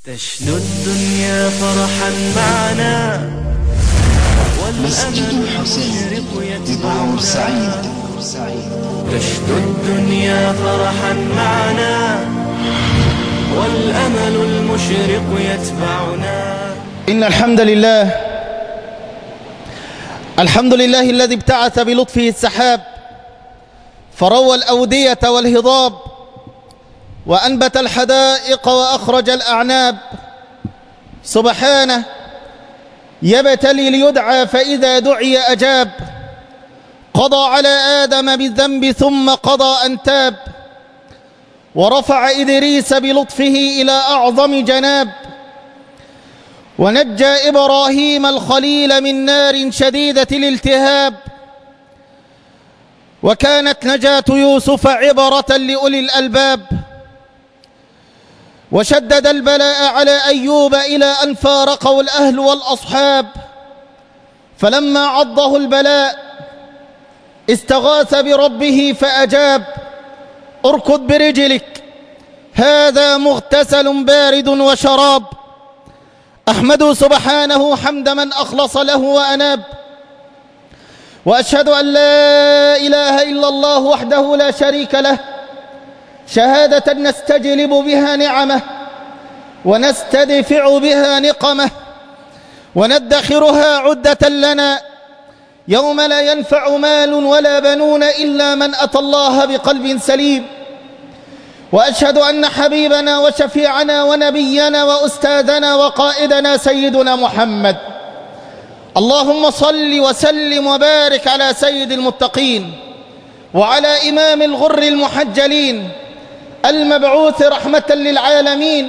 تشنو الدنيا فرحا معنا مسجد الحسين ببعور سعيد. تشنو الدنيا فرحا معنا والأمل المشرق يتبعنا. إن الحمد لله الذي ابتعث بلطفه السحاب فروى الأودية والهضاب وأنبت الحدائق وأخرج الأعناب. سبحانه يبتلي ليدعى فإذا دعي أجاب. قضى على آدم بالذنب ثم قضى أن تاب ورفع إدريس بلطفه إلى أعظم جناب ونجى إبراهيم الخليل من نار شديدة الالتهاب. وكانت نجاة يوسف عبرة لأولي الألباب وشدد البلاء على أيوب إلى أن فارقه الأهل والأصحاب. فلما عضه البلاء استغاث بربه فأجاب. اركض برجلك هذا مغتسل بارد وشراب. أحمد سبحانه حمد من أخلص له وأناب. وأشهد أن لا إله إلا الله وحده لا شريك له شهادة نستجلب بها نعمه ونستدفع بها نقمه وندخرها عدة لنا يوم لا ينفع مال ولا بنون إلا من أتى الله بقلب سليم. وأشهد أن حبيبنا وشفيعنا ونبينا وأستاذنا وقائدنا سيدنا محمد اللهم صل وسلم وبارك على سيد المتقين وعلى إمام الغر المحجلين المبعوث رحمة للعالمين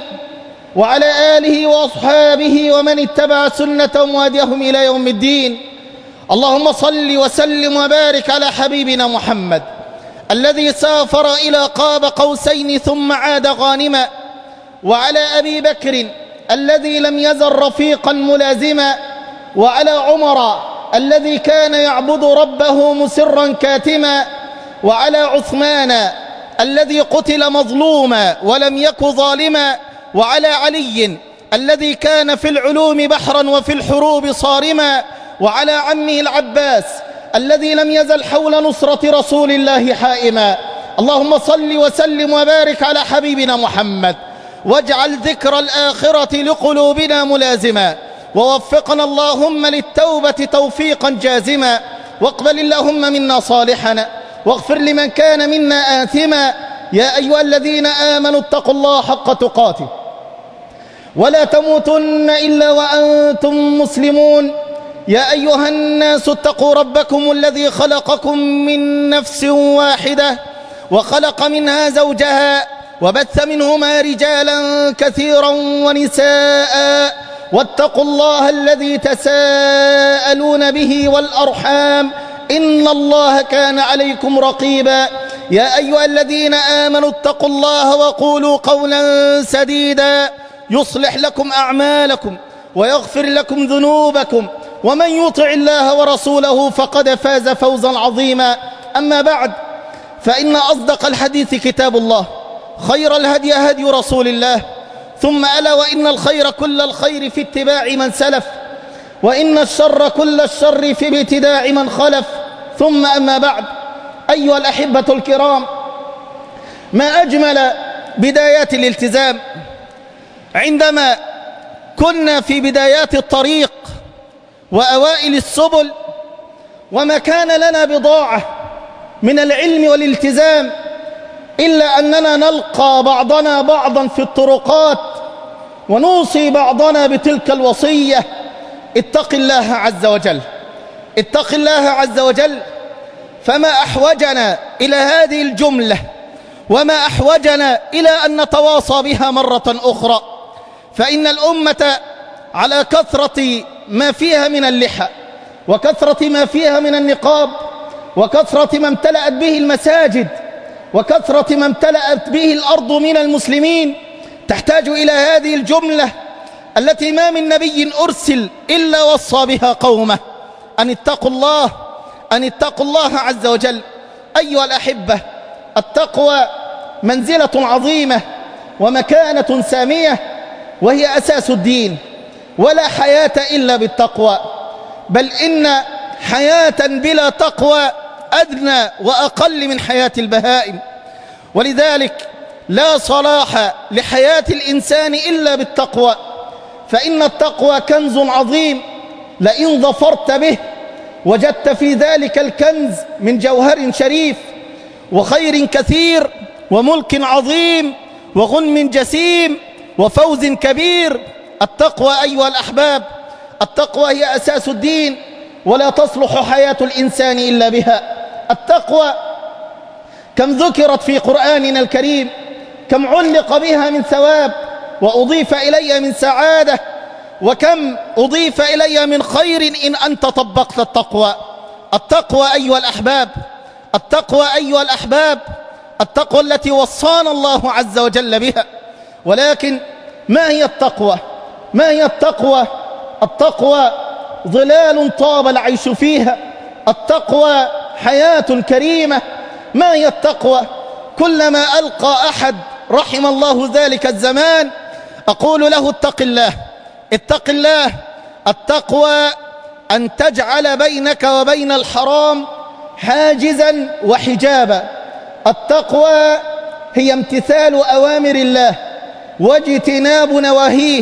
وعلى آله وأصحابه ومن اتبع سنتهم وهديهم إلى يوم الدين. اللهم صل وسلم وبارك على حبيبنا محمد الذي سافر إلى قاب قوسين ثم عاد غانما وعلى أبي بكر الذي لم يزل رفيقا ملازما وعلى عمر الذي كان يعبد ربه مسرا كاتما وعلى عثمان الذي قتل مظلوما ولم يك ظالما وعلى علي الذي كان في العلوم بحرا وفي الحروب صارما وعلى عمه العباس الذي لم يزل حول نصرة رسول الله حائما. اللهم صل وسلم وبارك على حبيبنا محمد واجعل ذكر الآخرة لقلوبنا ملازما ووفقنا اللهم للتوبة توفيقا جازما واقبل اللهم منا صالحنا واغفر لمن كان منا آثما. يا أيها الذين آمنوا اتقوا الله حق تقاته ولا تموتن إلا وأنتم مسلمون. يا أيها الناس اتقوا ربكم الذي خلقكم من نفس واحدة وخلق منها زوجها وبث منهما رجالا كثيرا ونساء واتقوا الله الذي تساءلون به والأرحام إن الله كان عليكم رقيبا. يا أيها الذين آمنوا اتقوا الله وقولوا قولا سديدا يصلح لكم أعمالكم ويغفر لكم ذنوبكم ومن يطع الله ورسوله فقد فاز فوزا عظيما. أما بعد فإن أصدق الحديث كتاب الله خير الهدي هدي رسول الله ثم ألا وإن الخير كل الخير في اتباع من سلف وإن الشر كل الشر في ابتداع من خلف. ثم أما بعد أيها الأحبة الكرام ما أجمل بدايات الالتزام. عندما كنا في بدايات الطريق وأوائل السبل وما كان لنا بضاعة من العلم والالتزام إلا أننا نلقى بعضنا بعضا في الطرقات ونوصي بعضنا بتلك الوصية: اتق الله عز وجل، اتق الله عز وجل. فما أحوجنا إلى هذه الجملة وما أحوجنا إلى أن نتواصى بها مرة أخرى. فإن الأمة على كثرة ما فيها من اللحى وكثرة ما فيها من النقاب وكثرة ما امتلأت به المساجد وكثرة ما امتلأت به الأرض من المسلمين تحتاج إلى هذه الجملة التي ما من نبي أرسل إلا وصى بها قومه: أن اتقوا الله، أن اتقوا الله عز وجل. أيها الأحبة، التقوى منزلة عظيمة ومكانة سامية وهي أساس الدين، ولا حياة إلا بالتقوى، بل إن حياة بلا تقوى أدنى وأقل من حياة البهائم. ولذلك لا صلاح لحياة الإنسان إلا بالتقوى، فإن التقوى كنز عظيم، لئن ظفرت به وجدت في ذلك الكنز من جوهر شريف وخير كثير وملك عظيم وغنم جسيم وفوز كبير. التقوى أيها الأحباب، التقوى هي أساس الدين، ولا تصلح حياة الإنسان إلا بها. التقوى كم ذكرت في قرآننا الكريم، كم علق بها من ثواب وأضيف إلي من سعادة، وكم أضيف إلي من خير إن أنت طبقت التقوى. التقوى أيها الأحباب، التقوى أيها الأحباب، التقوى التي وصانا الله عز وجل بها. ولكن ما هي التقوى؟ ما هي التقوى؟ التقوى ظلال طاب العيش فيها، التقوى حياة كريمة. ما هي التقوى؟ كلما ألقى أحد رحم الله ذلك الزمان أقول له اتق الله، اتق الله. التقوى أن تجعل بينك وبين الحرام حاجزا وحجابا. التقوى هي امتثال أوامر الله واجتناب نواهيه،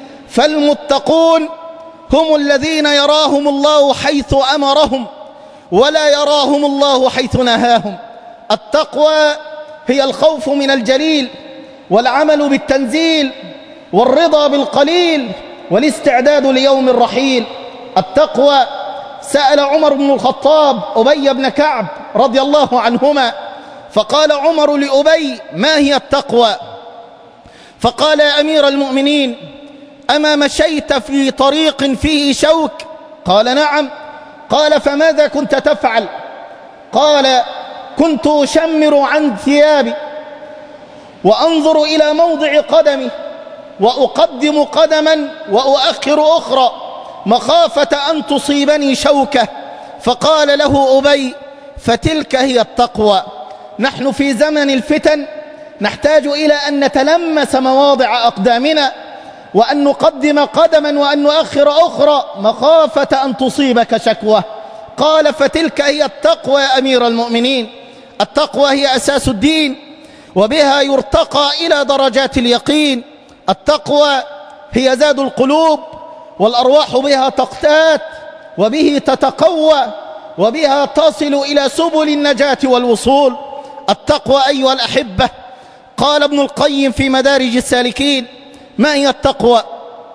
فالمتقون هم الذين يراهم الله حيث أمرهم ولا يراهم الله حيث نهاهم. التقوى هي الخوف من الجليل والعمل بالتنزيل والرضا بالقليل والاستعداد ليوم الرحيل. التقوى سأل عمر بن الخطاب أبي بن كعب رضي الله عنهما، فقال عمر لأبي: ما هي التقوى؟ فقال: يا أمير المؤمنين، أما مشيت في طريق فيه شوك؟ قال: نعم. قال: فماذا كنت تفعل؟ قال: كنت أشمر عن ثيابي وأنظر إلى موضع قدمي وأقدم قدما وأؤخر أخرى مخافة أن تصيبني شوكة. فقال له أبي: فتلك هي التقوى. نحن في زمن الفتن نحتاج إلى أن نتلمس مواضع أقدامنا وأن نقدم قدما وأن نؤخر أخرى مخافة أن تصيبك شكوى. قال: فتلك هي التقوى يا أمير المؤمنين. التقوى هي أساس الدين، وبها يرتقى إلى درجات اليقين. التقوى هي زاد القلوب، والأرواح بها تقتات، وبه تتقوى، وبها تصل إلى سبل النجاة والوصول. التقوى أيها الأحبة، قال ابن القيم في مدارج السالكين: ما هي التقوى؟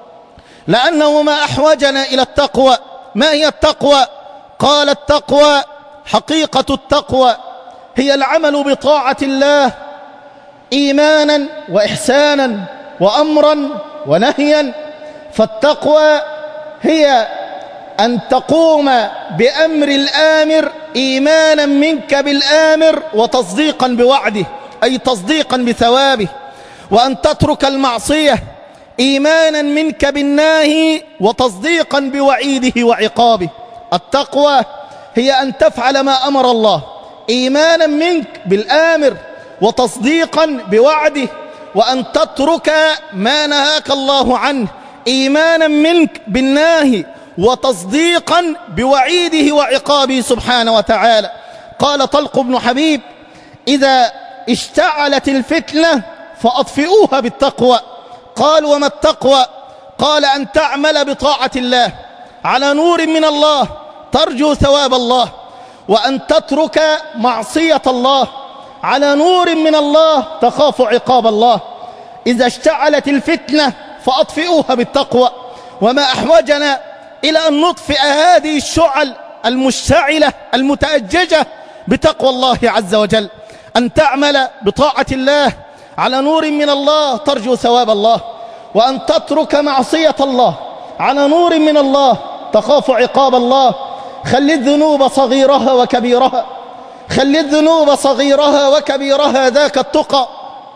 لأنه ما أحوجنا إلى التقوى. ما هي التقوى؟ قال: التقوى، حقيقة التقوى هي العمل بطاعة الله إيمانا وإحسانا وأمرا ونهيا. فالتقوى هي أن تقوم بأمر الآمر إيمانا منك بالآمر وتصديقا بوعده، أي تصديقا بثوابه، وأن تترك المعصية إيمانا منك بالناهي وتصديقا بوعيده وعقابه. التقوى هي أن تفعل ما أمر الله إيمانا منك بالآمر وتصديقا بوعده، وأن تترك ما نهاك الله عنه إيمانا منك بالناهي وتصديقا بوعيده وعقابه سبحانه وتعالى. قال طلق بن حبيب: إذا اشتعلت الفتنة فأطفئوها بالتقوى. قال: وما التقوى؟ قال: أن تعمل بطاعة الله على نور من الله ترجو ثواب الله، وأن تترك معصية الله على نور من الله تخاف عقاب الله. إذا اشتعلت الفتنة فأطفئوها بالتقوى. وما أحوجنا إلى أن نطفئ هذه الشعل المشتعلة المتأججة بتقوى الله عز وجل، أن تعمل بطاعة الله على نور من الله ترجو ثواب الله، وأن تترك معصية الله على نور من الله تخاف عقاب الله. خل الذنوب صغيرها وكبيرها، خل الذنوب صغيرها وكبيرها، ذاك التقى.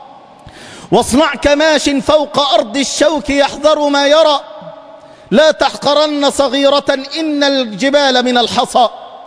واصنع كماش فوق أرض الشوك يحذر ما يرى، لا تحقرن صغيرة إن الجبال من الحصى.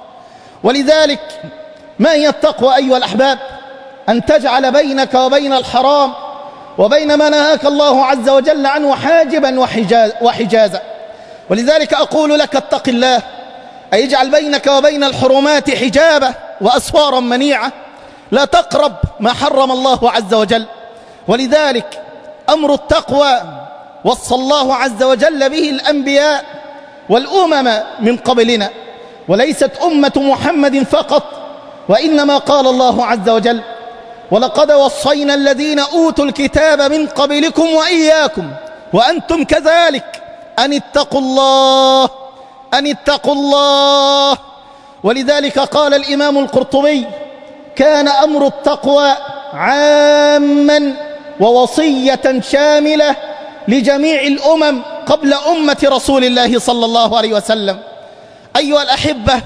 ولذلك ما هي التقوى أيها الأحباب؟ أن تجعل بينك وبين الحرام وبين ما نهاك الله عز وجل عنه حاجبا وحجازا. ولذلك أقول لك اتق الله، أي اجعل بينك وبين الحرمات حجابا وأسوارا منيعة، لا تقرب ما حرم الله عز وجل. ولذلك أمر التقوى وصى الله عز وجل به الأنبياء والأمم من قبلنا، وليست أمة محمد فقط، وإنما قال الله عز وجل: ولقد وصينا الذين أوتوا الكتاب من قبلكم وإياكم وأنتم كذلك أن اتقوا الله، أن اتقوا الله. ولذلك قال الإمام القرطبي: كان أمر التقوى عاما ووصية شاملة لجميع الأمم قبل أمة رسول الله صلى الله عليه وسلم. أيها الأحبة،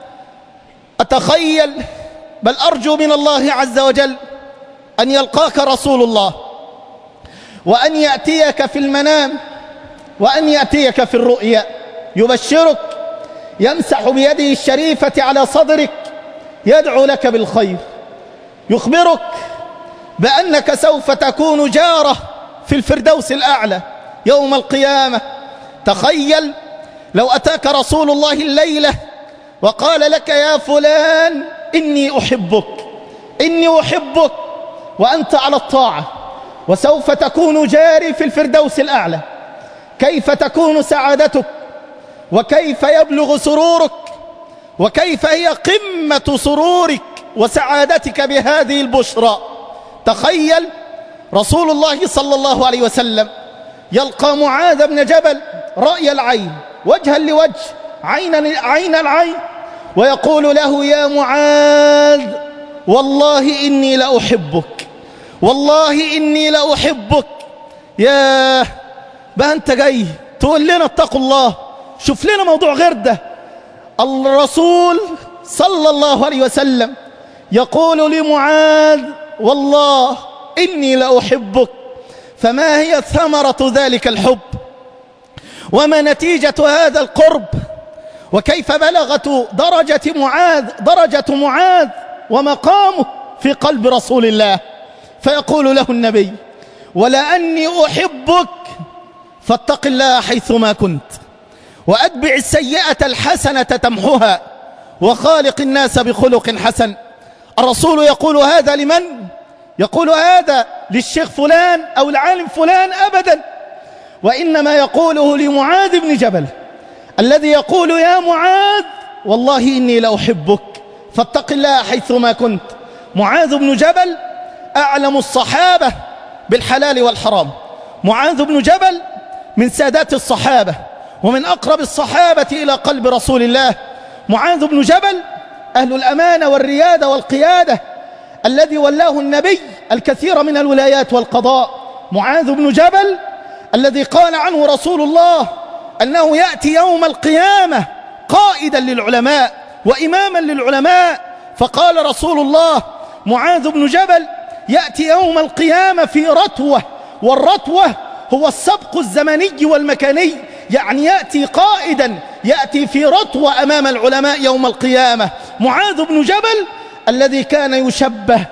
أتخيل بل أرجو من الله عز وجل أن يلقاك رسول الله، وأن يأتيك في المنام، وأن يأتيك في الرؤيا، يبشرك، يمسح بيده الشريفة على صدرك، يدعو لك بالخير، يخبرك بأنك سوف تكون جاره في الفردوس الأعلى يوم القيامة. تخيل لو أتاك رسول الله الليلة وقال لك: يا فلان إني أحبك، إني أحبك، وأنت على الطاعة وسوف تكون جاري في الفردوس الأعلى. كيف تكون سعادتك، وكيف يبلغ سرورك، وكيف هي قمة سرورك وسعادتك بهذه البشرى. تخيل رسول الله صلى الله عليه وسلم يلقى معاذ بن جبل رأي العين، وجها لوجه، عين العين، ويقول له: يا معاذ والله إني لأحبك، والله إني لأحبك. ياه، بقى أنت جاي تقول لنا اتقوا الله؟ شوف لنا موضوع غير ده. الرسول صلى الله عليه وسلم يقول لمعاذ: والله إني لأحبك. فما هي ثمرة ذلك الحب؟ وما نتيجة هذا القرب؟ وكيف بلغت درجة معاذ ومقامه في قلب رسول الله؟ فيقول له النبي: ولأني أحبك فاتق الله حيثما كنت، وأتبع السيئة الحسنة تمحها، وخالق الناس بخلق حسن. الرسول يقول هذا لمن؟ يقول هذا للشيخ فلان أو العالم فلان؟ أبدا، وإنما يقوله لمعاذ بن جبل، الذي يقول: يا معاذ والله إني لأحبك فاتق الله حيثما كنت. معاذ بن جبل أعلم الصحابة بالحلال والحرام، معاذ بن جبل من سادات الصحابة ومن أقرب الصحابة إلى قلب رسول الله. معاذ بن جبل أهل الأمانة والريادة والقيادة، الذي ولاه النبي الكثير من الولايات والقضاء. معاذ بن جبل الذي قال عنه رسول الله أنه يأتي يوم القيامة قائدا للعلماء وإماما للعلماء. فقال رسول الله: معاذ بن جبل يأتي يوم القيامة في رتوة، والرتوة هو السبق الزمني والمكاني، يعني يأتي قائدا، يأتي في رتوة أمام العلماء يوم القيامة. معاذ بن جبل الذي كان يشبه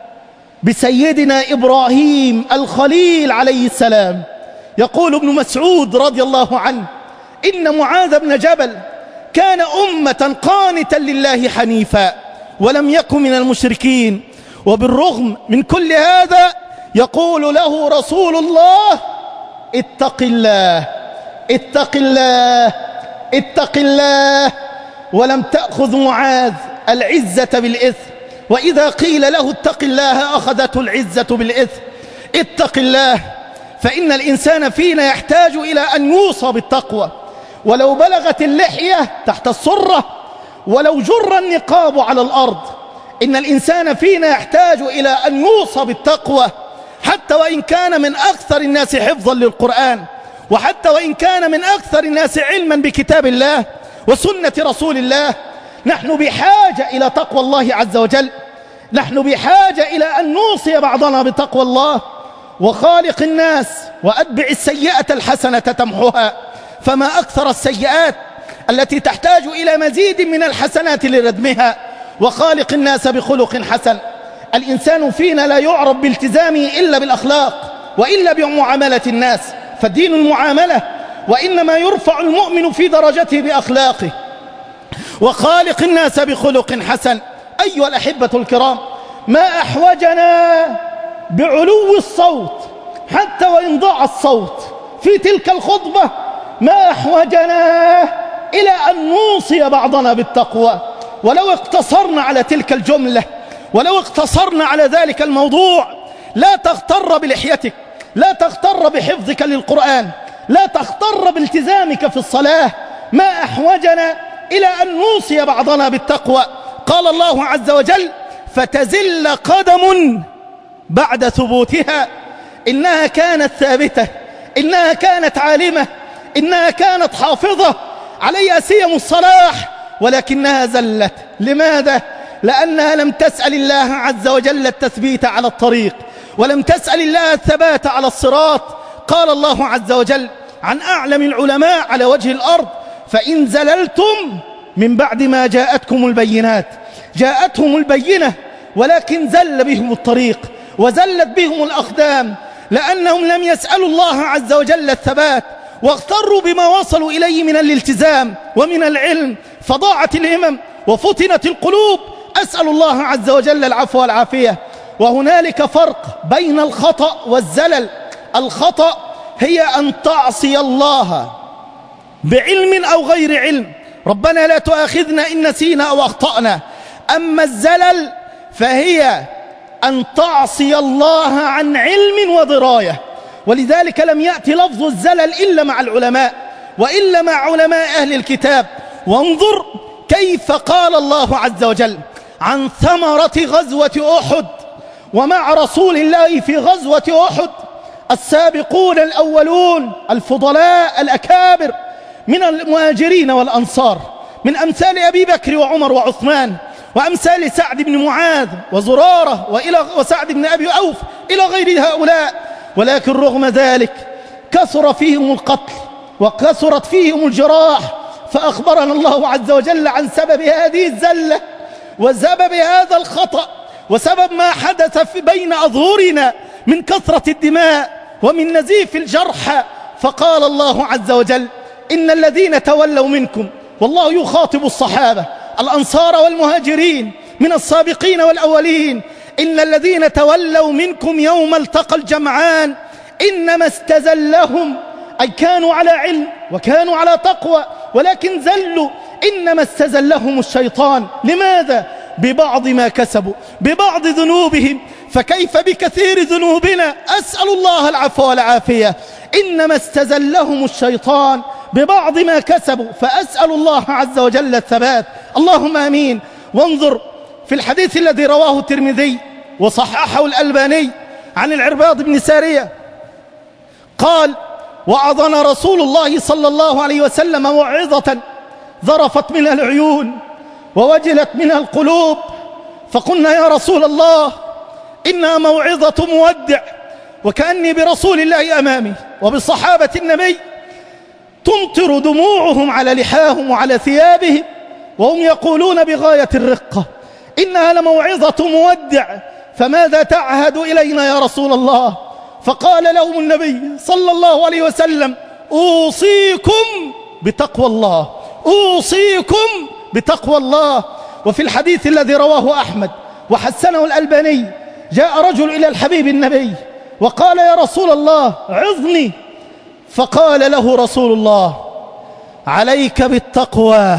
بسيدنا إبراهيم الخليل عليه السلام. يقول ابن مسعود رضي الله عنه: إن معاذ بن جبل كان أمة قانتا لله حنيفا ولم يكن من المشركين. وبالرغم من كل هذا يقول له رسول الله: اتق الله، اتق الله، اتق الله. ولم تأخذ معاذ العزة بالإثم، وإذا قيل له اتق الله أخذته العزة بالإثم. اتق الله، فإن الإنسان فينا يحتاج إلى أن يوصى بالتقوى، ولو بلغت اللحية تحت السرة، ولو جر النقاب على الأرض. إن الإنسان فينا يحتاج إلى أن يوصى بالتقوى، حتى وإن كان من أكثر الناس حفظا للقرآن، وحتى وإن كان من أكثر الناس علما بكتاب الله وسنة رسول الله. نحن بحاجة إلى تقوى الله عز وجل، نحن بحاجة إلى أن نوصي بعضنا بتقوى الله. وخالق الناس وأتبع السيئة الحسنة تمحها. فما أكثر السيئات التي تحتاج إلى مزيد من الحسنات لردمها. وخالق الناس بخلق حسن. الإنسان فينا لا يعرف بالتزامه إلا بالأخلاق، وإلا بمعاملة الناس، فالدين المعاملة، وإنما يرفع المؤمن في درجته بأخلاقه. وخالق الناس بخلق حسن. أيها الأحبة الكرام، ما أحوجنا بعلو الصوت حتى وإن ضاع الصوت في تلك الخطبة، ما أحوجنا إلى أن نوصي بعضنا بالتقوى. ولو اقتصرنا على تلك الجملة، ولو اقتصرنا على ذلك الموضوع، لا تغتر بلحيتك، لا تغتر بحفظك للقرآن، لا تغتر بالتزامك في الصلاة، ما أحوجنا إلى أن نوصي بعضنا بالتقوى. قال الله عز وجل: فتزل قدم بعد ثبوتها. إنها كانت ثابتة، إنها كانت عالمة، إنها كانت حافظة عليها سيم الصلاح، ولكنها زلت. لماذا؟ لأنها لم تسأل الله عز وجل التثبيت على الطريق، ولم تسأل الله الثبات على الصراط. قال الله عز وجل عن أعلم العلماء على وجه الأرض: فإن زللتم من بعد ما جاءتكم البينات. جاءتهم البينة ولكن زل بهم الطريق وزلت بهم الأقدام، لأنهم لم يسألوا الله عز وجل الثبات، واغتروا بما وصلوا إليه من الالتزام ومن العلم، فضاعت الهمم وفتنت القلوب. أسأل الله عز وجل العفو والعافية. وهنالك فرق بين الخطأ والزلل. الخطأ هي أن تعصي الله بعلم أو غير علم، ربنا لا تؤاخذنا إن نسينا أو أخطأنا. أما الزلل فهي أن تعصي الله عن علم ودراية، ولذلك لم يأتي لفظ الزلل إلا مع العلماء، وإلا مع علماء أهل الكتاب. وانظر كيف قال الله عز وجل عن ثمرة غزوة أحد ومع رسول الله في غزوة أحد: السابقون الأولون الفضلاء الأكابر من المهاجرين والأنصار، من أمثال أبي بكر وعمر وعثمان، وأمثال سعد بن معاذ وزرارة وسعد بن أبي أوف إلى غير هؤلاء. ولكن رغم ذلك كثر فيهم القتل وكثرت فيهم الجراح، فأخبرنا الله عز وجل عن سبب هذه الزلة وسبب هذا الخطأ وسبب ما حدث بين أظهرنا من كثرة الدماء ومن نزيف الجرحى. فقال الله عز وجل: إن الذين تولوا منكم، والله يخاطب الصحابة الأنصار والمهاجرين من السابقين والأولين: إن الذين تولوا منكم يوم التقى الجمعان إنما استزلهم، أي كانوا على علم وكانوا على تقوى ولكن زلوا، إنما استزلهم الشيطان. لماذا؟ ببعض ما كسبوا، ببعض ذنوبهم. فكيف بكثير ذنوبنا؟ أسأل الله العفو والعافية. إنما استزلهم الشيطان ببعض ما كسبوا، فأسأل الله عز وجل الثبات، اللهم آمين. وانظر في الحديث الذي رواه الترمذي وصححه الألباني عن العرباض بن سارية قال: وعظنا رسول الله صلى الله عليه وسلم موعظة ذرفت منها العيون ووجلت منها القلوب، فقلنا: يا رسول الله، إنها موعظة مودع. وكأني برسول الله أمامي وبصحابة النبي تمطر دموعهم على لحاهم وعلى ثيابهم وهم يقولون بغاية الرقة: إنها لموعظة مودع، فماذا تعهد إلينا يا رسول الله؟ فقال لهم النبي صلى الله عليه وسلم: أوصيكم بتقوى الله، أوصيكم بتقوى الله. وفي الحديث الذي رواه أحمد وحسنه الألباني: جاء رجل إلى الحبيب النبي وقال: يا رسول الله، عظني. فقال له رسول الله: عليك بالتقوى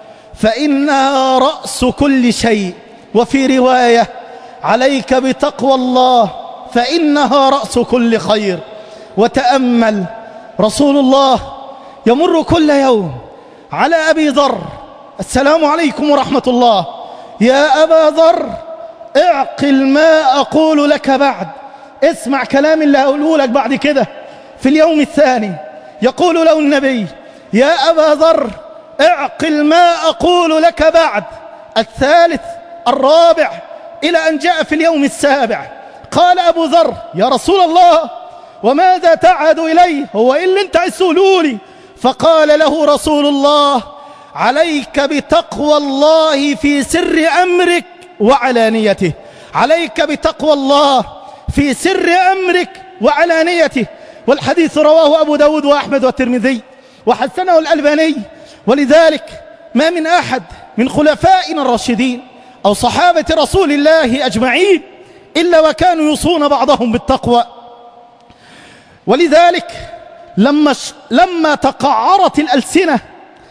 فإنها رأس كل شيء. وفي رواية: عليك بتقوى الله فإنها رأس كل خير. وتأمل رسول الله يمر كل يوم على أبي ذر: السلام عليكم ورحمة الله، يا أبا ذر اعقل ما أقول لك بعد، اسمع كلام اللي أقوله لك بعد كده. في اليوم الثاني يقول له النبي: يا أبا ذر اعقل ما أقول لك بعد. الثالث، الرابع، إلى أن جاء في اليوم السابع. قال أبو ذر: يا رسول الله، وماذا تعهد إليه؟ هو إيه اللي انت عايزه لي؟ فقال له رسول الله: عليك بتقوى الله في سر أمرك وعلانيته، عليك بتقوى الله في سر أمرك وعلانيته. والحديث رواه أبو داود وأحمد والترمذي وحسنه الألباني. ولذلك ما من أحد من خلفائنا الراشدين أو صحابة رسول الله أجمعين إلا وكانوا يوصون بعضهم بالتقوى. ولذلك لما تقعرت الألسنة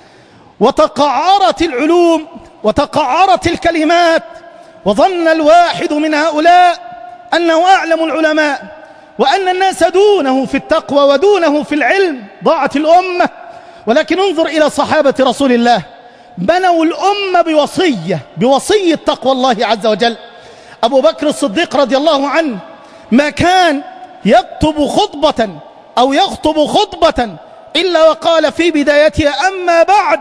وتقعرت العلوم وتقعرت الكلمات وظن الواحد من هؤلاء أنه أعلم العلماء وأن الناس دونه في التقوى ودونه في العلم، ضاعت الأمة. ولكن انظر إلى صحابة رسول الله، بنوا الأمة بوصية تقوى الله عز وجل. أبو بكر الصديق رضي الله عنه ما كان يكتب خطبة أو يخطب خطبة إلا وقال في بدايتها: أما بعد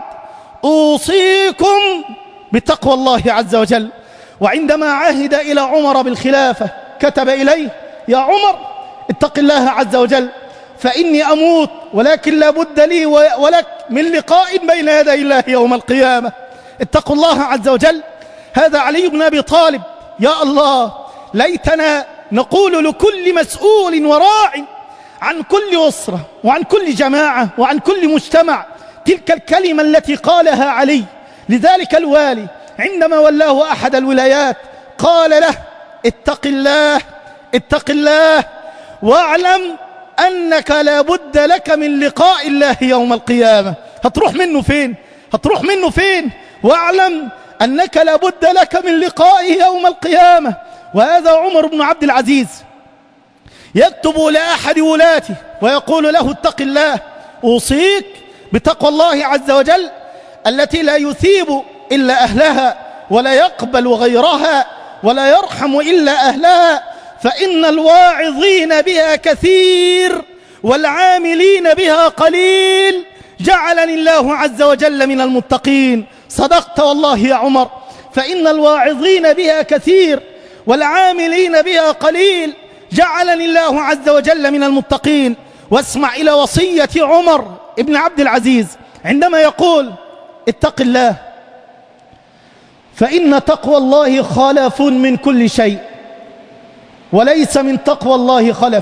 أوصيكم بتقوى الله عز وجل. وعندما عهد إلى عمر بالخلافة كتب إليه: يا عمر اتق الله عز وجل فإني أموت، ولكن لا بد لي ولك من لقاء بين يدي الله يوم القيامة. اتقوا الله عز وجل. هذا علي بن أبي طالب. يا الله، ليتنا نقول لكل مسؤول وراع عن كل أسرة وعن كل جماعة وعن كل مجتمع تلك الكلمة التي قالها علي لذلك الوالي عندما ولاه أحد الولايات، قال له: اتق الله اتق الله واعلم أنك لا بد لك من لقاء الله يوم القيامة. هتروح منه فين؟ هتروح منه فين؟ واعلم أنك لا بد لك من لقائه يوم القيامة. وهذا عمر بن عبد العزيز يكتب لأحد ولاته ويقول له: اتق الله، أوصيك بتقوى الله عز وجل التي لا يثيب إلا أهلها ولا يقبل غيرها ولا يرحم إلا أهلها، فإن الواعظين بها كثير والعاملين بها قليل، جعلني الله عز وجل من المتقين. صدقت والله يا عمر، فإن الواعظين بها كثير والعاملين بها قليل، جعلني الله عز وجل من المتقين. واسمع إلى وصية عمر ابن عبد العزيز عندما يقول: اتق الله فإن تقوى الله خلف من كل شيء، وليس من تقوى الله خلف.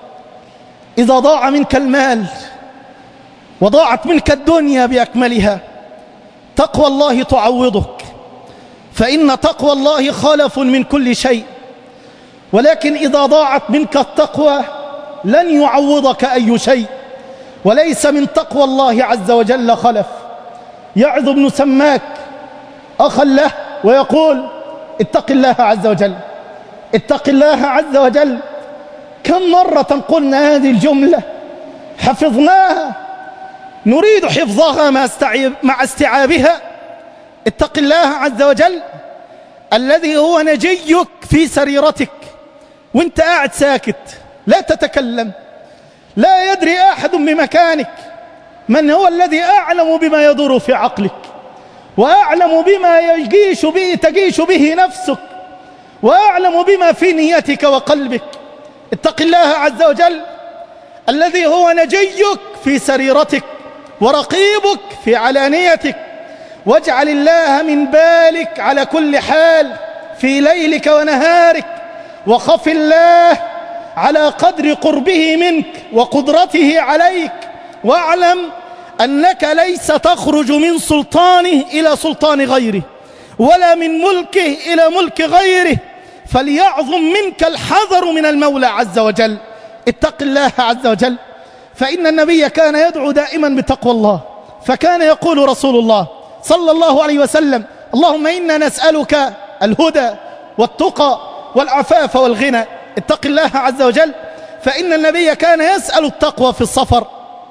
إذا ضاع منك المال وضاعت منك الدنيا بأكملها، تقوى الله تعوضك، فإن تقوى الله خلف من كل شيء. ولكن إذا ضاعت منك التقوى لن يعوضك أي شيء، وليس من تقوى الله عز وجل خلف. يعظ ابن سماك أخا له ويقول: اتق الله عز وجل، اتق الله عز وجل. كم مرة قلنا هذه الجملة حفظناها، نريد حفظها مع استيعابها. اتق الله عز وجل الذي هو نجيك في سريرتك وانت قاعد ساكت لا تتكلم، لا يدري أحد بمكانك من هو الذي أعلم بما يدور في عقلك وأعلم بما تجيش به نفسك وأعلم بما في نيتك وقلبك. اتق الله عز وجل الذي هو نجيك في سريرتك ورقيبك في علانيتك، واجعل الله من بالك على كل حال في ليلك ونهارك، وخف الله على قدر قربه منك وقدرته عليك، واعلم أنك ليس تخرج من سلطانه إلى سلطان غيره ولا من ملكه إلى ملك غيره، فليعظم منك الحذر من المولى عز وجل. اتق الله عز وجل. فإن النبي كان يدعو دائما بتقوى الله، فكان يقول رسول الله صلى الله عليه وسلم: اللهم إنا نسألك الهدى والتقى والعفاف والغنى. اتق الله عز وجل. فإن النبي كان يسأل التقوى في السفر.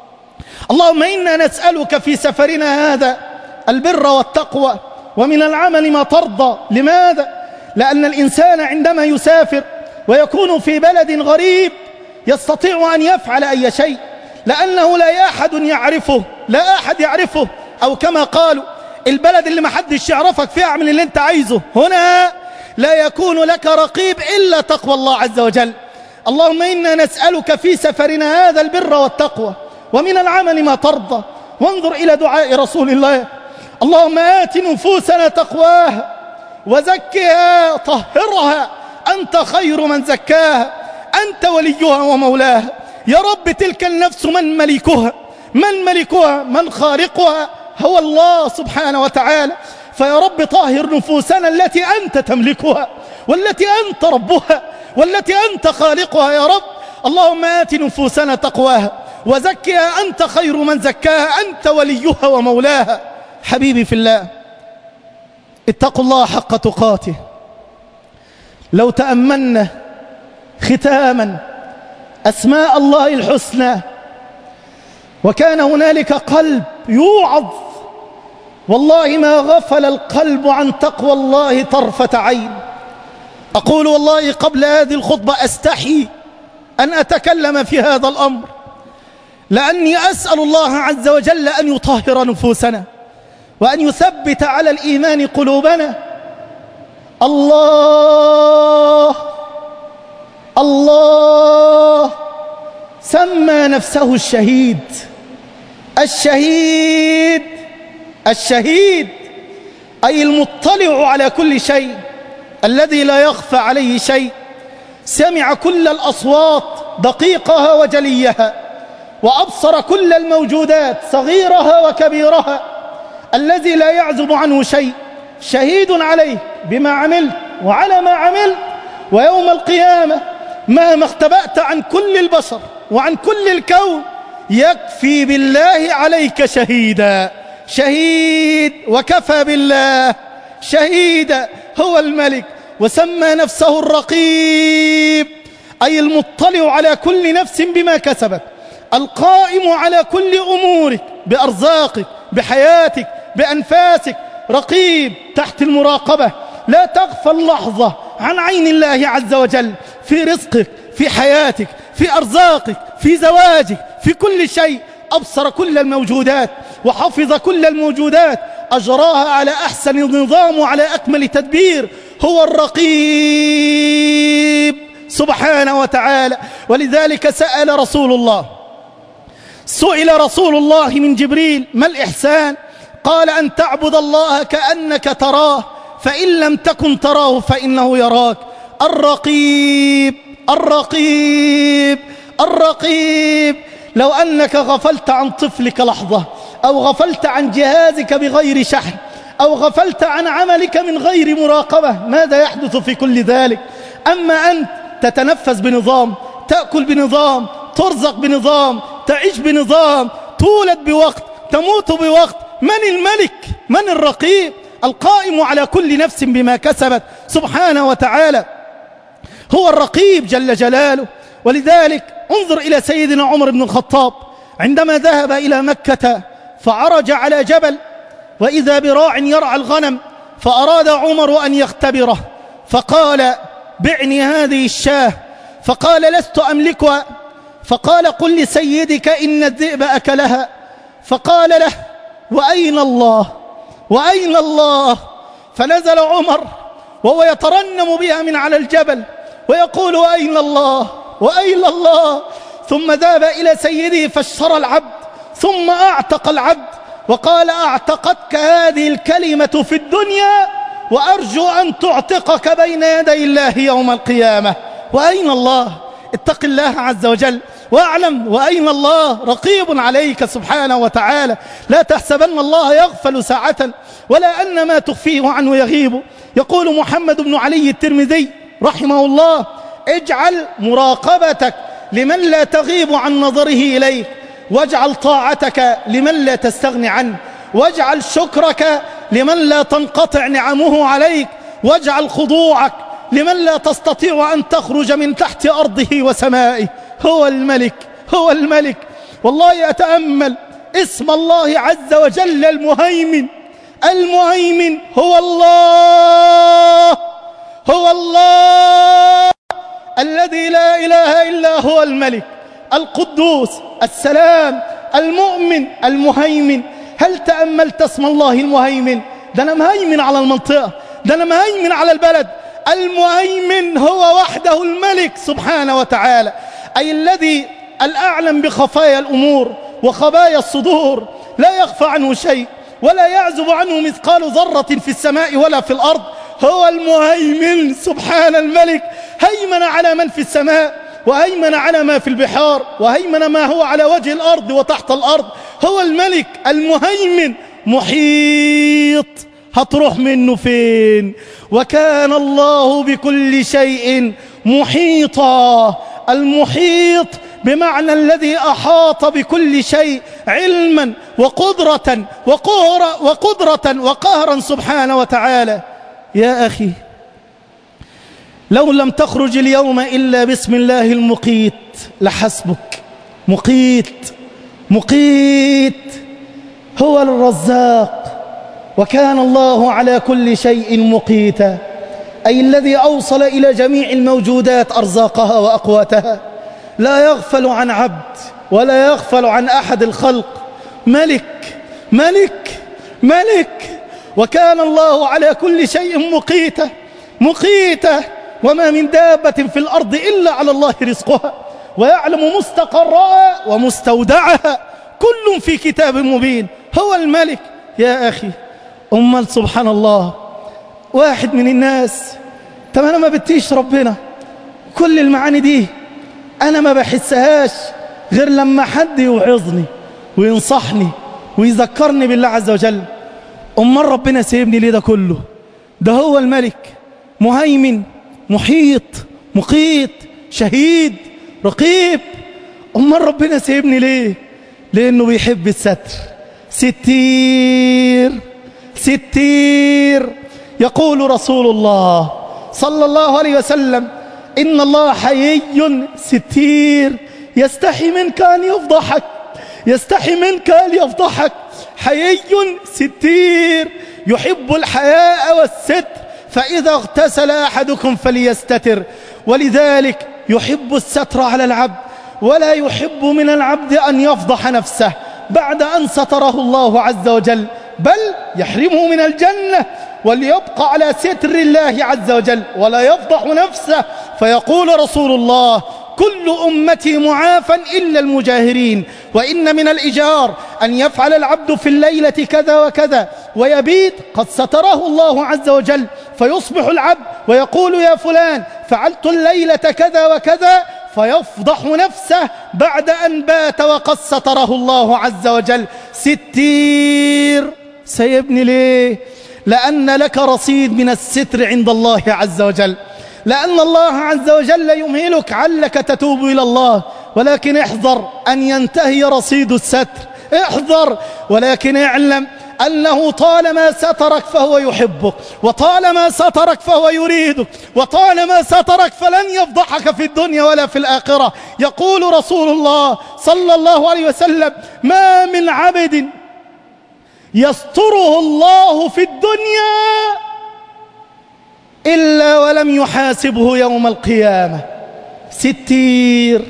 اللهم إنا نسألك في سفرنا هذا البر والتقوى ومن العمل ما ترضى. لماذا؟ لأن الإنسان عندما يسافر ويكون في بلد غريب يستطيع أن يفعل أي شيء، لأنه لا أحد يعرفه، أو كما قالوا: البلد اللي ما حدش يعرفك فيه اعمل اللي انت عايزه. هنا لا يكون لك رقيب إلا تقوى الله عز وجل. اللهم إنا نسألك في سفرنا هذا البر والتقوى ومن العمل ما ترضى. وانظر إلى دعاء رسول الله: اللهم آت نفوسنا تقواها وزكها طهرها أنت خير من زكاها أنت وليها ومولاها. يا رب تلك النفس من ملكها؟ من خالقها؟ هو الله سبحانه وتعالى. فيا رب طاهر نفوسنا التي أنت تملكها، والتي أنت ربها، والتي أنت خالقها يا رب. اللهم آت نفوسنا تقواها وزكها، أنت خير من زكاها، أنت وليها ومولاها. حبيبي في الله، اتقوا الله حق تقاته. لو تأملنا ختاما أسماء الله الحسنى، وكان هنالك قلب يوعظ، والله ما غفل القلب عن تقوى الله طرفة عين. أقول والله قبل هذه الخطبة أستحي أن أتكلم في هذا الأمر، لأني أسأل الله عز وجل أن يطهر نفوسنا وأن يثبت على الإيمان قلوبنا. الله سمى نفسه الشهيد أي المطلع على كل شيء، الذي لا يخفى عليه شيء. سمع كل الأصوات دقيقها وجليها، وأبصر كل الموجودات صغيرها وكبيرها، الذي لا يعزب عنه شيء. شهيد عليه بما عملت وعلى ما عملت. ويوم القيامة مهما اختبأت عن كل البشر وعن كل الكون، يكفي بالله عليك شهيدا. شهيد وكفى بالله شهيدا. هو الملك، وسمى نفسه الرقيب أي المطلع على كل نفس بما كسبت، القائم على كل أمورك، بأرزاقك، بحياتك، بأنفاسك. رقيب تحت المراقبة، لا تغفل لحظة عن عين الله عز وجل، في رزقك، في حياتك، في أرزاقك، في زواجك، في كل شيء. أبصر كل الموجودات وحفظ كل الموجودات، أجراها على أحسن نظام وعلى أكمل تدبير. هو الرقيب سبحانه وتعالى. ولذلك سئل رسول الله من جبريل: ما الإحسان؟ قال: أن تعبد الله كأنك تراه، فإن لم تكن تراه فإنه يراك. الرقيب. لو أنك غفلت عن طفلك لحظة، أو غفلت عن جهازك بغير شحن، أو غفلت عن عملك من غير مراقبة، ماذا يحدث في كل ذلك؟ أما أنت تتنفس بنظام، تأكل بنظام، ترزق بنظام، تعيش بنظام، تولد بوقت، تموت بوقت. من الملك؟ من الرقيب؟ القائم على كل نفس بما كسبت سبحانه وتعالى. هو الرقيب جل جلاله. ولذلك انظر إلى سيدنا عمر بن الخطاب عندما ذهب إلى مكة، فعرج على جبل، وإذا براع يرعى الغنم، فأراد عمر أن يختبره، فقال: بعني هذه الشاة. فقال: لست أملكها. فقال: قل لسيدك إن الذئب أكلها. فقال له: وأين الله؟ فنزل عمر وهو يترنم بها من على الجبل ويقول: وأين الله؟ ثم ذهب إلى سيده فاشترى العبد، ثم أعتق العبد، وقال: أعتقتك هذه الكلمة في الدنيا، وأرجو أن تعتقك بين يدي الله يوم القيامة. وأين الله؟ اتق الله عز وجل واعلم وأين الله رقيب عليك سبحانه وتعالى. لا تحسبن الله يغفل ساعة، ولا أن ما تخفيه عنه يغيب. يقول محمد بن علي الترمذي رحمه الله: اجعل مراقبتك لمن لا تغيب عن نظره إليك، واجعل طاعتك لمن لا تستغني عنه، واجعل شكرك لمن لا تنقطع نعمه عليك، واجعل خضوعك لمن لا تستطيع أن تخرج من تحت أرضه وسمائه. هو الملك. والله أتأمل اسم الله عز وجل المهيمن. هو الله الذي لا إله إلا هو الملك القدوس السلام المؤمن المهيمن. هل تأملت اسم الله المهيمن؟ ده أنا مهيمن على المنطقة، ده أنا مهيمن على البلد. المهيمن هو وحده الملك سبحانه وتعالى، أي الذي الأعلم بخفايا الأمور وخبايا الصدور، لا يخفى عنه شيء ولا يعزب عنه مثقال ذرة في السماء ولا في الأرض. هو المهيمن سبحان الملك، هيمن على من في السماء وهيمن على ما في البحار، وهيمن ما هو على وجه الأرض وتحت الأرض. هو الملك المهيمن، محيط، هتروح منه فين؟ وكان الله بكل شيء محيطا. المحيط بمعنى الذي أحاط بكل شيء علما وقدرة وقهرا سبحانه وتعالى. يا أخي، لو لم تخرج اليوم إلا باسم الله المقيت لحسبك. مقيت هو الرزاق، وكان الله على كل شيء مقيتا، أي الذي أوصل إلى جميع الموجودات أرزاقها وأقواتها، لا يغفل عن عبد ولا يغفل عن أحد الخلق. ملك، وكان الله على كل شيء مقيتا. وما من دابة في الأرض إلا على الله رزقها، ويعلم مستقرها ومستودعها، كل في كتاب مبين. هو الملك. يا أخي، أمال سبحان الله، واحد من الناس، طب أنا ما بتيش ربنا، كل المعاني دي أنا ما بحسهاش غير لما حد يوعظني وينصحني ويذكرني بالله عز وجل. أمال ربنا سيبني ليه ده كله؟ ده هو الملك، مهيمن، محيط، مقيت، شهيد، رقيب. أمال ربنا سيبني ليه؟ لأنه بيحب الستر. ستير. يقول رسول الله صلى الله عليه وسلم: إن الله حيي ستير، يستحي منك أن يفضحك. حيي ستير، يحب الحياء والستر، فإذا اغتسل أحدكم فليستتر. ولذلك يحب الستر على العبد، ولا يحب من العبد أن يفضح نفسه بعد أن ستره الله عز وجل، بل يحرمه من الجنة، وليبقى على ستر الله عز وجل ولا يفضح نفسه. فيقول رسول الله: كل أمتي معافى إلا المجاهرين. وإن من الإجار أن يفعل العبد في الليلة كذا وكذا ويبيت قد ستره الله عز وجل، فيصبح العبد ويقول: يا فلان فعلت الليلة كذا وكذا، فيفضح نفسه بعد أن بات وقد ستره الله عز وجل. ستير. سيبني ليه؟ لأن لك رصيد من الستر عند الله عز وجل، لأن الله عز وجل يمهلك علك تتوب إلى الله، ولكن احذر أن ينتهي رصيد الستر، احذر. ولكن اعلم أنه طالما سترك فهو يحبك، وطالما سترك فهو يريدك، وطالما سترك فلن يفضحك في الدنيا ولا في الآخرة. يقول رسول الله صلى الله عليه وسلم: ما من عبد يستره الله في الدنيا إلا ولم يحاسبه يوم القيامة. ستير.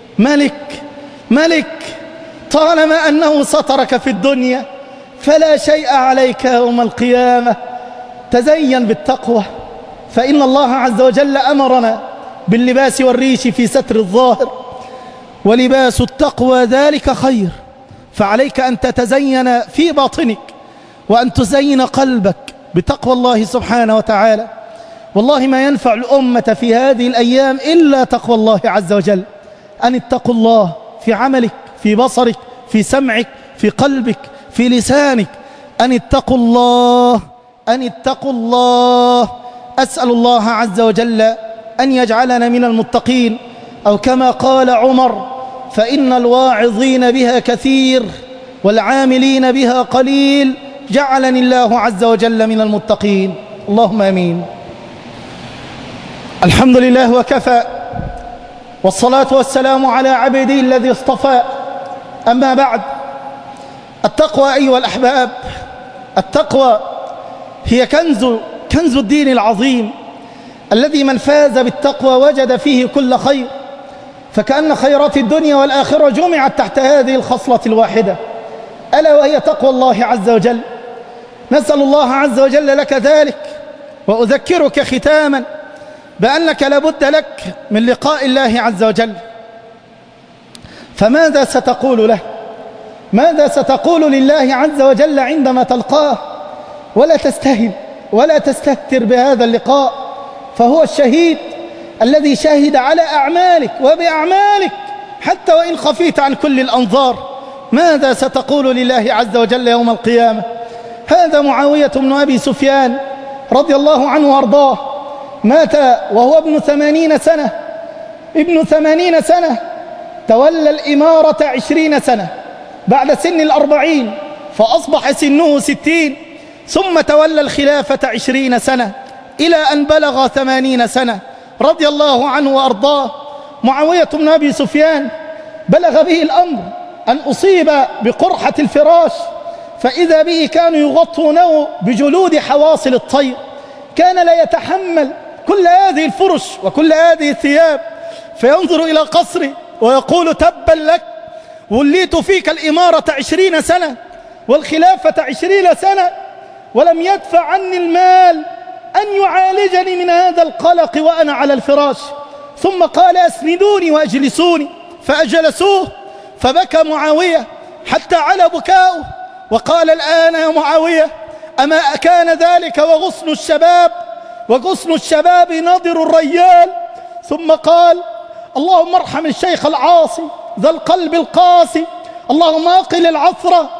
ملك، طالما أنه سترك في الدنيا فلا شيء عليك يوم القيامة. تزين بالتقوى، فإن الله عز وجل أمرنا باللباس والريش في ستر الظاهر، ولباس التقوى ذلك خير. فعليك أن تتزين في باطنك، وأن تزين قلبك بتقوى الله سبحانه وتعالى. والله ما ينفع الأمة في هذه الأيام إلا تقوى الله عز وجل. أن اتقوا الله في عملك، في بصرك، في سمعك، في قلبك، في لسانك. أن اتقوا الله. أسأل الله عز وجل أن يجعلنا من المتقين، أو كما قال عمر: فإن الواعظين بها كثير والعاملين بها قليل. جعلني الله عز وجل من المتقين، اللهم آمين. الحمد لله وكفى، والصلاة والسلام على عبده الذي اصطفى. أما بعد، التقوى أيها الأحباب، التقوى هي كنز الدين العظيم، الذي من فاز بالتقوى وجد فيه كل خير، فكأن خيرات الدنيا والآخرة جمعت تحت هذه الخصلة الواحدة، ألا وهي تقوى الله عز وجل. نسأل الله عز وجل لك ذلك. وأذكرك ختاما بأنك لابد لك من لقاء الله عز وجل، فماذا ستقول له؟ ماذا ستقول لله عز وجل عندما تلقاه؟ ولا تستهن ولا تستهتر بهذا اللقاء، فهو الشهيد الذي شهد على أعمالك وبأعمالك حتى وإن خفيت عن كل الأنظار. ماذا ستقول لله عز وجل يوم القيامة؟ هذا معاوية بن أبي سفيان رضي الله عنه وأرضاه، مات وهو ابن 80 سنة. ابن 80 سنة تولى الإمارة 20 سنة، بعد سن 40 فأصبح سنه 60، ثم تولى الخلافة 20 سنة إلى أن بلغ 80 سنة رضي الله عنه وأرضاه. معاوية بن أبي سفيان بلغ به الأمر أن أصيب بقرحة الفراش، فإذا به كانوا يغطونه بجلود حواصل الطير، كان لا يتحمل كل هذه الفرش وكل هذه الثياب، فينظر إلى قصره ويقول تبا لك، وليت فيك الإمارة 20 سنة والخلافة 20 سنة ولم يدفع عني المال أن يعالجني من هذا القلق وأنا على الفراش. ثم قال أسندوني وأجلسوني، فأجلسوه فبكى معاوية حتى على بكاؤه، وقال الآن يا معاوية أما كان ذلك وغصن الشباب نضر الريال؟ ثم قال اللهم ارحم الشيخ العاصي ذا القلب القاسي، اللهم أقل العثرة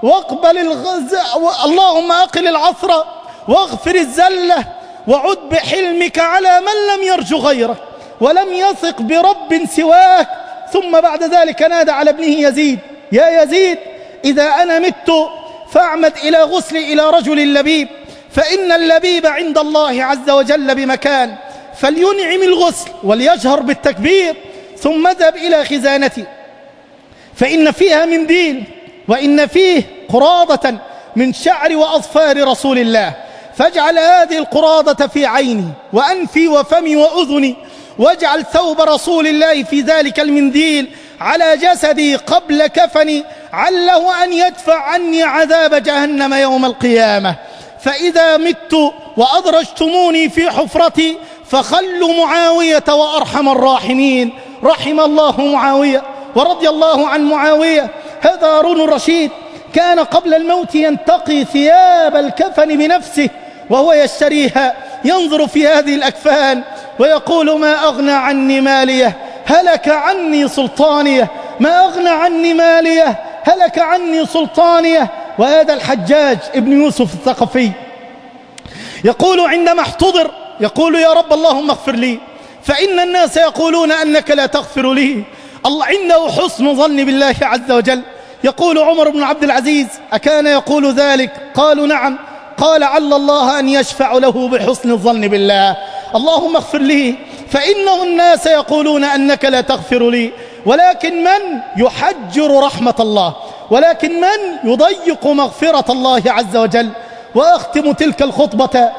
اللهم أقل العثرة واغفر الزلة، وعد بحلمك على من لم يرجو غيرك ولم يثق برب سواك. ثم بعد ذلك نادى على ابنه يزيد: يا يزيد إذا أنا مت فاعمد إلى غسلي إلى رجل لبيب، فإن اللبيب عند الله عز وجل بمكان، فلينعم الغسل وليجهر بالتكبير، ثم اذهب إلى خزانتي فإن فيها منديل وإن فيه قراضة من شعر وأظفار رسول الله، فاجعل هذه القراضة في عيني وأنفي وفمي وأذني، واجعل ثوب رسول الله في ذلك المنديل على جسدي قبل كفني، عله أن يدفع عني عذاب جهنم يوم القيامة. فإذا مت وأدرجتموني في حفرتي فخلوا معاوية وأرحم الراحمين. رحم الله معاوية ورضي الله عن معاوية. هذا هارون الرشيد كان قبل الموت ينتقي ثياب الكفن بنفسه وهو يشتريها، ينظر في هذه الأكفان ويقول ما أغنى عني ماليه هلك عني سلطانيه، ما أغنى عني ماليه هلك عني سلطانيه. وهذا الحجاج ابن يوسف الثقفي يقول عندما احتضر يقول يا رب اللهم اغفر لي، فإن الناس يقولون أنك لا تغفر لي. الله عنده حسن ظن بالله عز وجل. يقول عمر بن عبد العزيز أكان يقول ذلك؟ قالوا نعم. قال عل الله أن يشفع له بحسن الظن بالله، اللهم اغفر لي فإنه الناس يقولون أنك لا تغفر لي، ولكن من يحجر رحمة الله، ولكن من يضيق مغفرة الله عز وجل. وأختم تلك الخطبة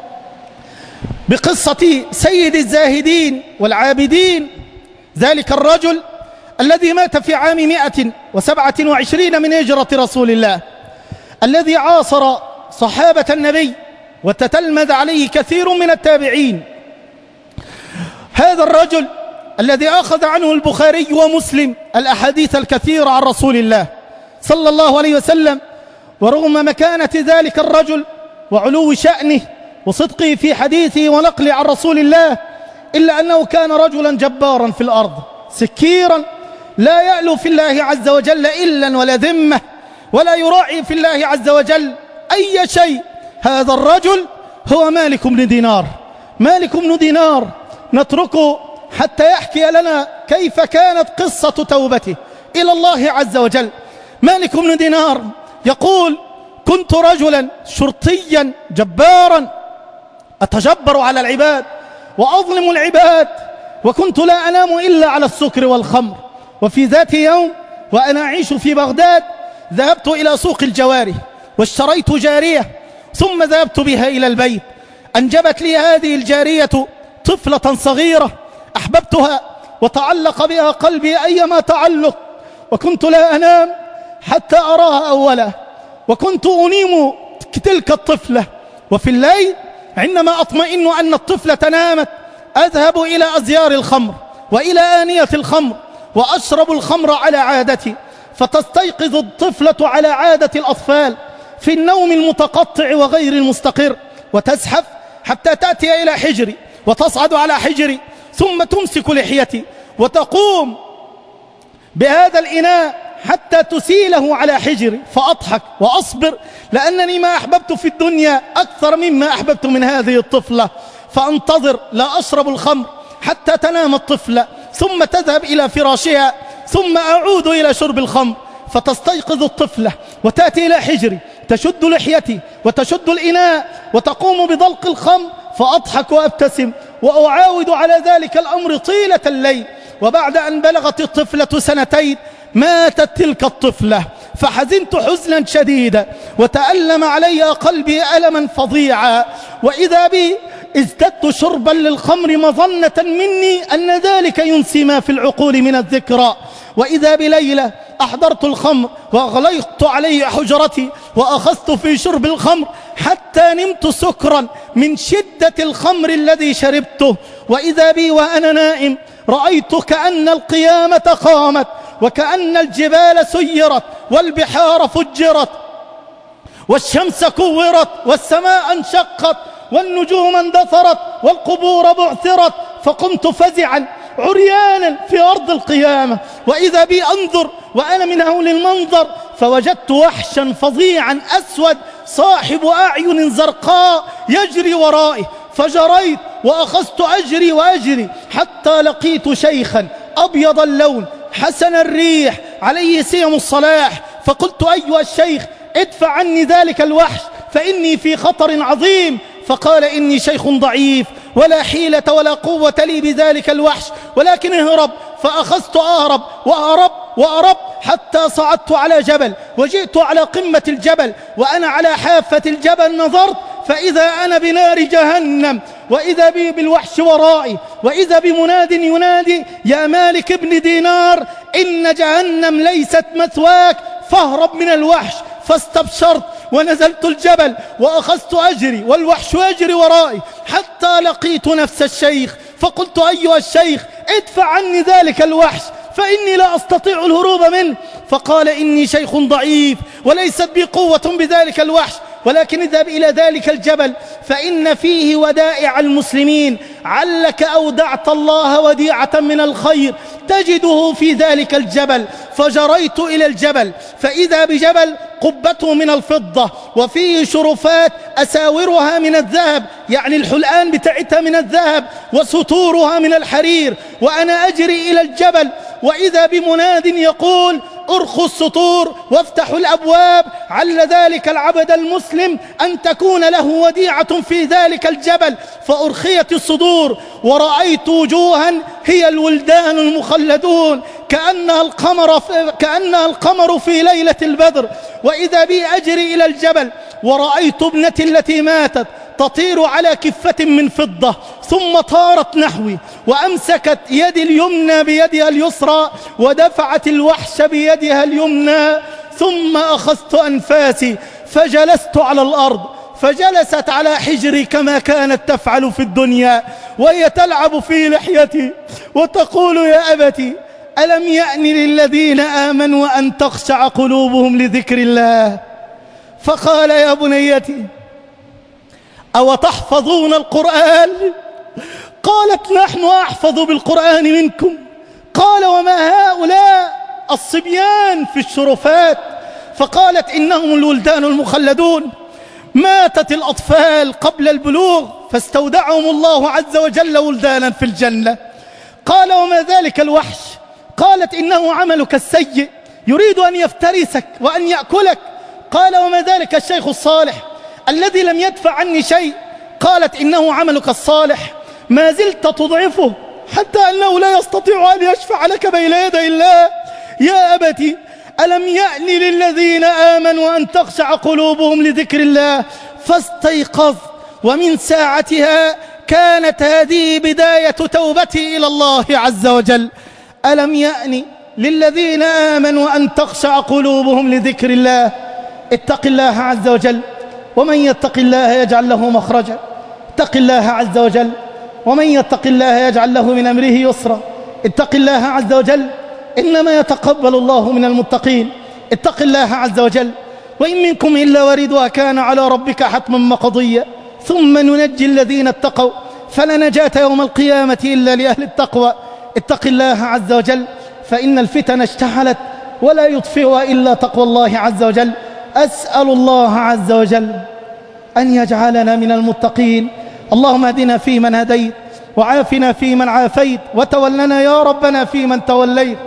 بقصة سيد الزاهدين والعابدين، ذلك الرجل الذي مات في عام 127 من هجرة رسول الله، الذي عاصر صحابة النبي وتتلمذ عليه كثير من التابعين. هذا الرجل الذي أخذ عنه البخاري ومسلم الأحاديث الكثيرة عن رسول الله صلى الله عليه وسلم، ورغم مكانة ذلك الرجل وعلو شأنه وصدقه في حديثه ونقله عن رسول الله، إلا أنه كان رجلا جبارا في الأرض سكيرا، لا يألو في الله عز وجل إلا ولا ذمة، ولا يراعي في الله عز وجل أي شيء. هذا الرجل هو مالك بن دينار. مالك بن دينار نتركه حتى يحكي لنا كيف كانت قصة توبته إلى الله عز وجل. مالك بن دينار يقول كنت رجلا شرطيا جبارا أتجبر على العباد وأظلم العباد، وكنت لا أنام إلا على السكر والخمر. وفي ذات يوم وأنا أعيش في بغداد ذهبت إلى سوق الجواري واشتريت جارية، ثم ذهبت بها إلى البيت. أنجبت لي هذه الجارية طفلة صغيرة أحببتها وتعلق بها قلبي أيما تعلق، وكنت لا أنام حتى أراها أولا، وكنت أنيم تلك الطفلة، وفي الليل عندما أطمئن أن الطفلة نامت أذهب إلى أزيار الخمر وإلى آنية الخمر وأشرب الخمر على عادتي، فتستيقظ الطفلة على عادة الأطفال في النوم المتقطع وغير المستقر، وتزحف حتى تأتي إلى حجري وتصعد على حجري، ثم تمسك لحيتي وتقوم بهذا الإناء حتى تسيله على حجري، فأضحك وأصبر، لأنني ما أحببت في الدنيا أكثر مما أحببت من هذه الطفلة، فأنتظر لا أشرب الخمر حتى تنام الطفلة، ثم تذهب إلى فراشها، ثم أعود إلى شرب الخمر، فتستيقظ الطفلة وتأتي إلى حجري، تشد لحيتي وتشد الإناء وتقوم بدلق الخمر، فأضحك وأبتسم وأعاود على ذلك الأمر طيلة الليل. وبعد أن بلغت الطفلة 2 سنين ماتت تلك الطفلة، فحزنت حزنا شديدا وتألم علي قلبي ألما فظيعا، وإذا بي ازددت شربا للخمر مظنة مني أن ذلك ينسي ما في العقول من الذكرى. وإذا بليلة أحضرت الخمر وأغلقت علي حجرتي وأخذت في شرب الخمر حتى نمت سكرا من شدة الخمر الذي شربته. وإذا بي وأنا نائم رأيت كأن القيامة قامت، وكأن الجبال سيرت والبحار فجرت والشمس كورت والسماء انشقت والنجوم اندثرت والقبور بعثرت، فقمت فزعا عريانا في أرض القيامة. وإذا بي أنظر وأنا من هول المنظر فوجدت وحشا فظيعا أسود صاحب أعين زرقاء يجري ورائي، فجريت وأخذت أجري وأجري حتى لقيت شيخا أبيض اللون حسن الريح عليه سيم الصلاح، فقلت أيها الشيخ ادفع عني ذلك الوحش فإني في خطر عظيم. فقال إني شيخ ضعيف ولا حيلة ولا قوة لي بذلك الوحش، ولكن اهرب. فأخذت أهرب وأهرب وأهرب حتى صعدت على جبل، وجئت على قمة الجبل، وأنا على حافة الجبل نظرت فإذا أنا بنار جهنم، وإذا بي بالوحش ورائي، وإذا بمناد ينادي يا مالك ابن دينار إن جهنم ليست مثواك فاهرب من الوحش. فاستبشرت ونزلت الجبل وأخذت أجري والوحش يجري ورائي حتى لقيت نفس الشيخ، فقلت أيها الشيخ ادفع عني ذلك الوحش فإني لا أستطيع الهروب منه. فقال إني شيخ ضعيف وليست بي قوة بذلك الوحش، ولكن اذهب إلى ذلك الجبل فإن فيه ودائع المسلمين، علك أودعت الله وديعة من الخير تجده في ذلك الجبل. فجريت إلى الجبل فإذا بجبل قبته من الفضة وفيه شرفات أساورها من الذهب، يعني الحلقان بتاعتها من الذهب، وستورها من الحرير. وأنا أجري إلى الجبل وإذا بمناد يقول ارخوا السطور وافتحوا الأبواب، عل ذلك العبد المسلم أن تكون له وديعة في ذلك الجبل. فأرخيت الصدور ورأيت وجوها هي الولدان المخلدون كأنها القمر في ليلة البدر. وإذا بي أجري إلى الجبل ورأيت ابنتي التي ماتت تطير على كفة من فضة، ثم طارت نحوي وأمسكت يدي اليمنى بيدها اليسرى ودفعت الوحش بيدها اليمنى، ثم أخذت أنفاسي فجلست على الأرض، فجلست على حجري كما كانت تفعل في الدنيا، وهي تلعب في لحيتي وتقول يا أبتي ألم يأن للذين آمنوا أن تخشع قلوبهم لذكر الله. فقال يا بنيتي أو تحفظون القرآن؟ قالت نحن أحفظ بالقرآن منكم. قال وما هؤلاء الصبيان في الشرفات؟ فقالت إنهم الولدان المخلدون، ماتت الأطفال قبل البلوغ فاستودعهم الله عز وجل ولدانا في الجنة. قال وما ذلك الوحش؟ قالت إنه عملك السيء يريد أن يفترسك وأن يأكلك. قال وما ذلك الشيخ الصالح الذي لم يدفع عني شيء؟ قالت إنه عملك الصالح ما زلت تضعفه حتى أنه لا يستطيع أن يشفع لك بين يدي الله. يا أبتي ألم يأن للذين آمنوا أن تخشع قلوبهم لذكر الله؟ فاستيقظ، ومن ساعتها كانت هذه بداية توبتي إلى الله عز وجل. ألم يأن للذين آمنوا أن تخشع قلوبهم لذكر الله. اتق الله عز وجل، ومن يتق الله يجعل له مخرجا. اتق الله عز وجل، ومن يتق الله يجعل له من أمره يسرا. اتق الله عز وجل، إنما يتقبل الله من المتقين. اتق الله عز وجل، وإن منكم إلا واردها كان على ربك حتما مقضيا ثم ننجي الذين اتقوا فلا نجاة يوم القيامة إلا لأهل التقوى. اتق الله عز وجل، فإن الفتن اشتعلت ولا يطفئها إلا تقوى الله عز وجل. أسأل الله عز وجل أن يجعلنا من المتقين. اللهم اهدنا فيمن هديت، وعافنا فيمن عافيت، وتولنا يا ربنا فيمن توليت،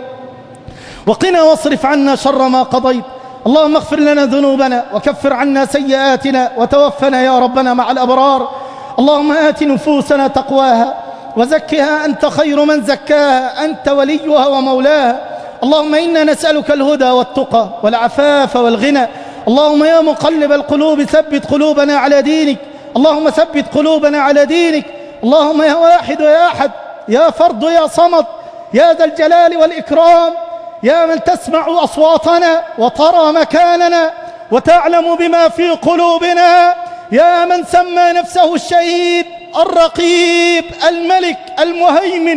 وقنا واصرف عنا شر ما قضيت. اللهم اغفر لنا ذنوبنا وكفر عنا سيئاتنا وتوفنا يا ربنا مع الأبرار. اللهم آت نفوسنا تقواها وزكها أنت خير من زكاها، أنت وليها ومولاها. اللهم إنا نسألك الهدى والتقى والعفاف والغنى. اللهم يا مقلب القلوب ثبت قلوبنا على دينك. اللهم ثبت قلوبنا على دينك. اللهم يا واحد يا أحد، يا فرد يا صمد، يا ذا الجلال والإكرام، يا من تسمع أصواتنا وترى مكاننا وتعلم بما في قلوبنا، يا من سمى نفسه الشهيد الرقيب الملك المهيمن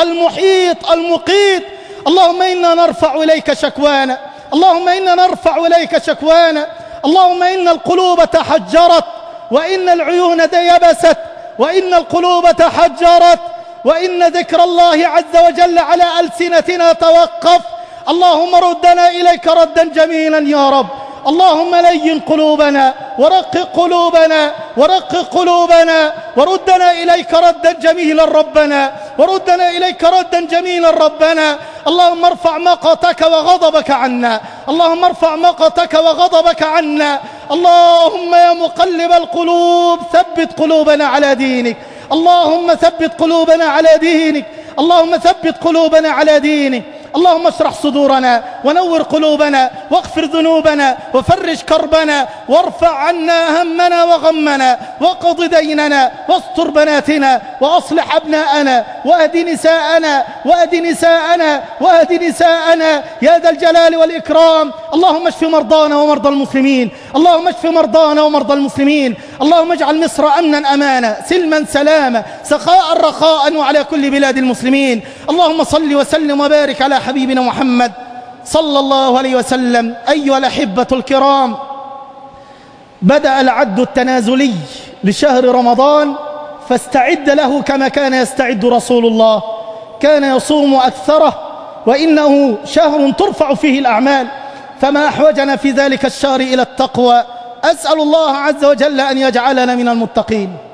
المحيط المقيت. اللهم إنا نرفع إليك شكوانا، اللهم إنا نرفع إليك شكوانا. اللهم إن القلوب تحجرت، وإن العيون يبست، وإن القلوب تحجرت، وإن ذكر الله عز وجل على ألسنتنا توقف. اللهم ردنا إليك ردا جميلا يا رب. اللهم لين قلوبنا ورقق قلوبنا ورقق قلوبنا، وردنا إليك ردا جميلا ربنا، وردنا إليك ردا جميلا ربنا. اللهم ارفع مقتك وغضبك عنا، اللهم ارفع مقتك وغضبك عنا. اللهم يا مقلب القلوب ثبت قلوبنا على دينك. اللهم ثبت قلوبنا على دينك. اللهم ثبت قلوبنا على دينك. اللهم اشرح صدورنا ونور قلوبنا واغفر ذنوبنا وفرج كربنا وارفع عنا همنا وغمنا وقض ديننا واستر بناتنا وأصلح أبناءنا واهد نساءنا واهد نساءنا واهد نساءنا يا ذا الجلال والإكرام. اللهم اشف مرضانا ومرضى المسلمين، اللهم اشف مرضانا ومرضى المسلمين. اللهم اجعل مصر أمنا أمانا، سلما سلاما، سخاء رخاء، وعلى كل بلاد المسلمين. اللهم صل وسلم وبارك على حبيبنا محمد صلى الله عليه وسلم. أيها الأحبة الكرام، بدأ العد التنازلي لشهر رمضان، فاستعد له كما كان يستعد رسول الله. كان يصوم أكثره، وإنه شهر ترفع فيه الأعمال، فما أحوجنا في ذلك الشهر إلى التقوى. أسأل الله عز وجل أن يجعلنا من المتقين.